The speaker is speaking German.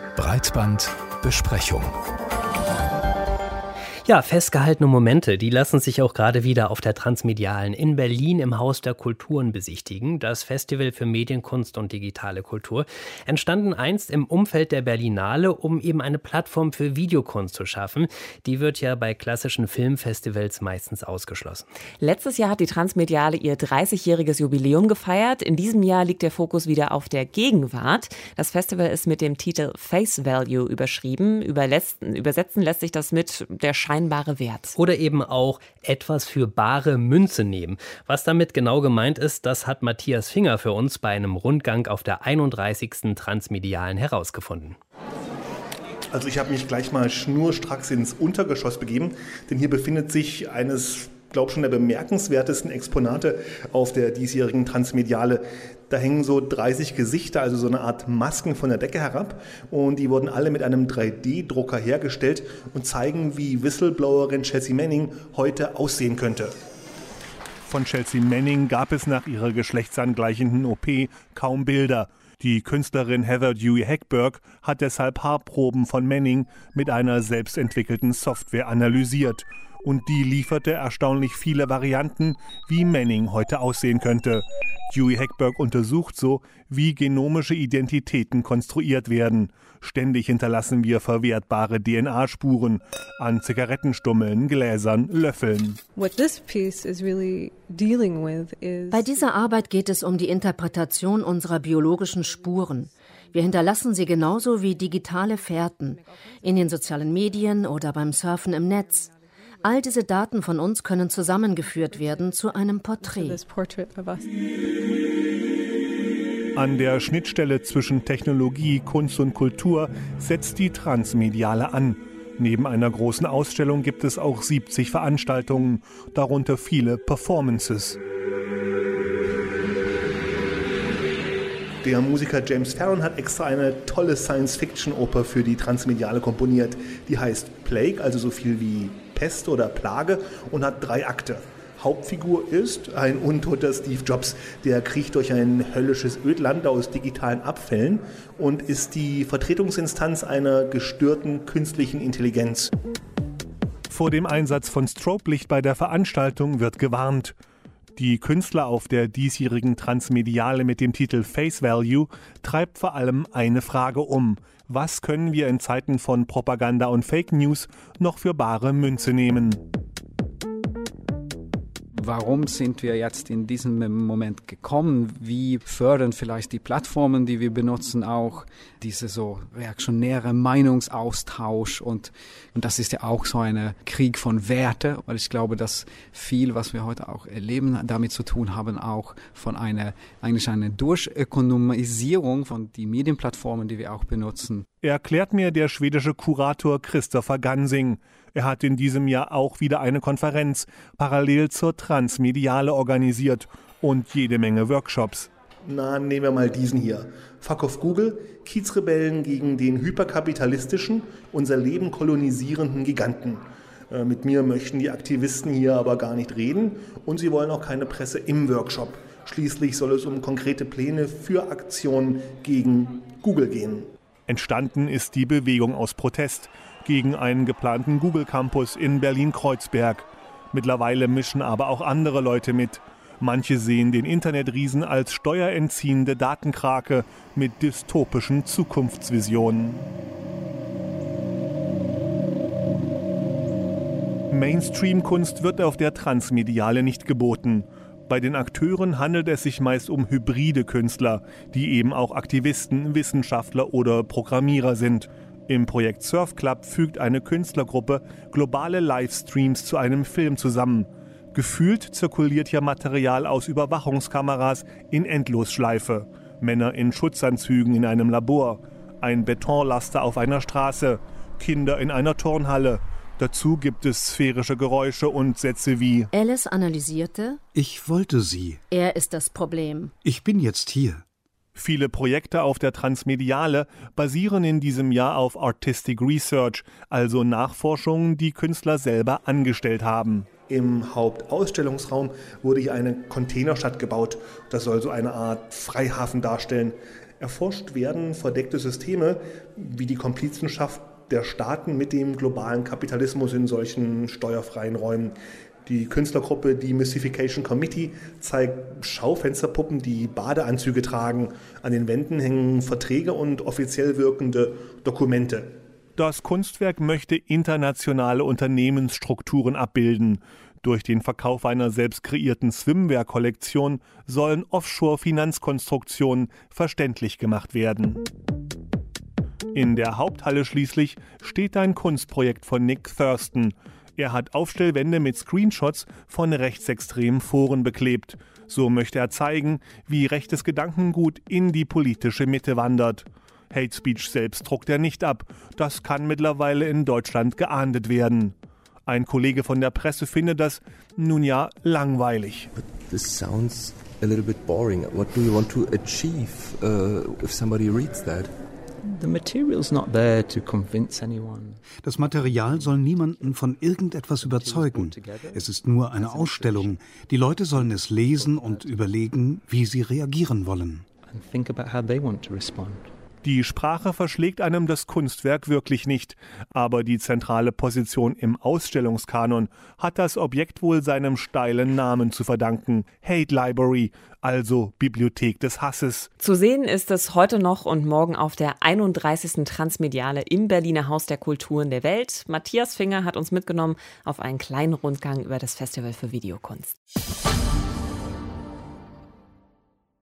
Breitbandbesprechung. Ja, festgehaltene Momente, die lassen sich auch gerade wieder auf der Transmedialen in Berlin im Haus der Kulturen besichtigen. Das Festival für Medienkunst und digitale Kultur entstanden einst im Umfeld der Berlinale, um eben eine Plattform für Videokunst zu schaffen. Die wird ja bei klassischen Filmfestivals meistens ausgeschlossen. Letztes Jahr hat die Transmediale ihr 30-jähriges Jubiläum gefeiert. In diesem Jahr liegt der Fokus wieder auf der Gegenwart. Das Festival ist mit dem Titel Face Value überschrieben. Übersetzen lässt sich das mit der scheinbare Wert. Oder eben auch etwas für bare Münze nehmen. Was damit genau gemeint ist, das hat Matthias Finger für uns bei einem Rundgang auf der 31. Transmedialen herausgefunden. Also ich habe mich gleich mal schnurstracks ins Untergeschoss begeben, denn hier befindet sich eines, glaube schon der bemerkenswertesten Exponate auf der diesjährigen Transmediale. Da hängen so 30 Gesichter, also so eine Art Masken von der Decke herab, und die wurden alle mit einem 3D-Drucker hergestellt und zeigen, wie Whistleblowerin Chelsea Manning heute aussehen könnte. Von Chelsea Manning gab es nach ihrer geschlechtsangleichenden OP kaum Bilder. Die Künstlerin Heather Dewey Hegberg hat deshalb Haarproben von Manning mit einer selbstentwickelten Software analysiert. Und die lieferte erstaunlich viele Varianten, wie Manning heute aussehen könnte. Dewey Hegberg untersucht so, wie genomische Identitäten konstruiert werden. Ständig hinterlassen wir verwertbare DNA-Spuren an Zigarettenstummeln, Gläsern, Löffeln. Bei dieser Arbeit geht es um die Interpretation unserer biologischen Spuren. Wir hinterlassen sie genauso wie digitale Fährten, in den sozialen Medien oder beim Surfen im Netz. All diese Daten von uns können zusammengeführt werden zu einem Porträt. An der Schnittstelle zwischen Technologie, Kunst und Kultur setzt die Transmediale an. Neben einer großen Ausstellung gibt es auch 70 Veranstaltungen, darunter viele Performances. Der Musiker James Farron hat extra eine tolle Science-Fiction-Oper für die Transmediale komponiert. Die heißt Plague, also so viel wie Pest oder Plage, und hat 3 Akte. Hauptfigur ist ein untoter Steve Jobs, der kriecht durch ein höllisches Ödland aus digitalen Abfällen und ist die Vertretungsinstanz einer gestörten künstlichen Intelligenz. Vor dem Einsatz von Strobe-Licht bei der Veranstaltung wird gewarnt. Die Künstler auf der diesjährigen Transmediale mit dem Titel Face Value treibt vor allem eine Frage um. Was können wir in Zeiten von Propaganda und Fake News noch für bare Münze nehmen? Warum sind wir jetzt in diesem Moment gekommen? Wie fördern vielleicht die Plattformen, die wir benutzen, auch diese so reaktionäre Meinungsaustausch? Und das ist ja auch so ein Krieg von Werte, weil ich glaube, dass viel, was wir heute auch erleben, damit zu tun haben, auch von einer Durchökonomisierung von den Medienplattformen, die wir auch benutzen. Erklärt mir der schwedische Kurator Christopher Gansing. Er hat in diesem Jahr auch wieder eine Konferenz parallel zur Transmediale organisiert und jede Menge Workshops. Nehmen wir mal diesen hier. Fuck off Google, Kiezrebellen gegen den hyperkapitalistischen, unser Leben kolonisierenden Giganten. Mit mir möchten die Aktivisten hier aber gar nicht reden und sie wollen auch keine Presse im Workshop. Schließlich soll es um konkrete Pläne für Aktionen gegen Google gehen. Entstanden ist die Bewegung aus Protest gegen einen geplanten Google-Campus in Berlin-Kreuzberg. Mittlerweile mischen aber auch andere Leute mit. Manche sehen den Internetriesen als steuerentziehende Datenkrake mit dystopischen Zukunftsvisionen. Mainstream-Kunst wird auf der Transmediale nicht geboten. Bei den Akteuren handelt es sich meist um hybride Künstler, die eben auch Aktivisten, Wissenschaftler oder Programmierer sind. Im Projekt Surf Club fügt eine Künstlergruppe globale Livestreams zu einem Film zusammen. Gefühlt zirkuliert hier Material aus Überwachungskameras in Endlosschleife. Männer in Schutzanzügen in einem Labor, ein Betonlaster auf einer Straße, Kinder in einer Turnhalle. Dazu gibt es sphärische Geräusche und Sätze wie: Alice analysierte: Ich wollte sie. Er ist das Problem. Ich bin jetzt hier. Viele Projekte auf der Transmediale basieren in diesem Jahr auf Artistic Research, also Nachforschungen, die Künstler selber angestellt haben. Im Hauptausstellungsraum wurde hier eine Containerstadt gebaut. Das soll so eine Art Freihafen darstellen. Erforscht werden verdeckte Systeme wie die Komplizenschaft der Staaten mit dem globalen Kapitalismus in solchen steuerfreien Räumen. Die Künstlergruppe Demystification Committee zeigt Schaufensterpuppen, die Badeanzüge tragen. An den Wänden hängen Verträge und offiziell wirkende Dokumente. Das Kunstwerk möchte internationale Unternehmensstrukturen abbilden. Durch den Verkauf einer selbst kreierten Swimwear-Kollektion sollen Offshore-Finanzkonstruktionen verständlich gemacht werden. In der Haupthalle schließlich steht ein Kunstprojekt von Nick Thurston. Er hat Aufstellwände mit Screenshots von rechtsextremen Foren beklebt. So möchte er zeigen, wie rechtes Gedankengut in die politische Mitte wandert. Hate Speech selbst druckt er nicht ab. Das kann mittlerweile in Deutschland geahndet werden. Ein Kollege von der Presse findet das nun ja langweilig. But this sounds a little bit boring. What do you want to achieve if somebody reads that? The material's not there to convince anyone. Das Material soll niemanden von irgendetwas überzeugen. Es ist nur eine Ausstellung. Die Leute sollen es lesen und überlegen, wie sie reagieren wollen. And think about how they want to respond. Die Sprache verschlägt einem das Kunstwerk wirklich nicht, aber die zentrale Position im Ausstellungskanon hat das Objekt wohl seinem steilen Namen zu verdanken: Hate Library, also Bibliothek des Hasses. Zu sehen ist es heute noch und morgen auf der 31. Transmediale im Berliner Haus der Kulturen der Welt. Matthias Finger hat uns mitgenommen auf einen kleinen Rundgang über das Festival für Videokunst.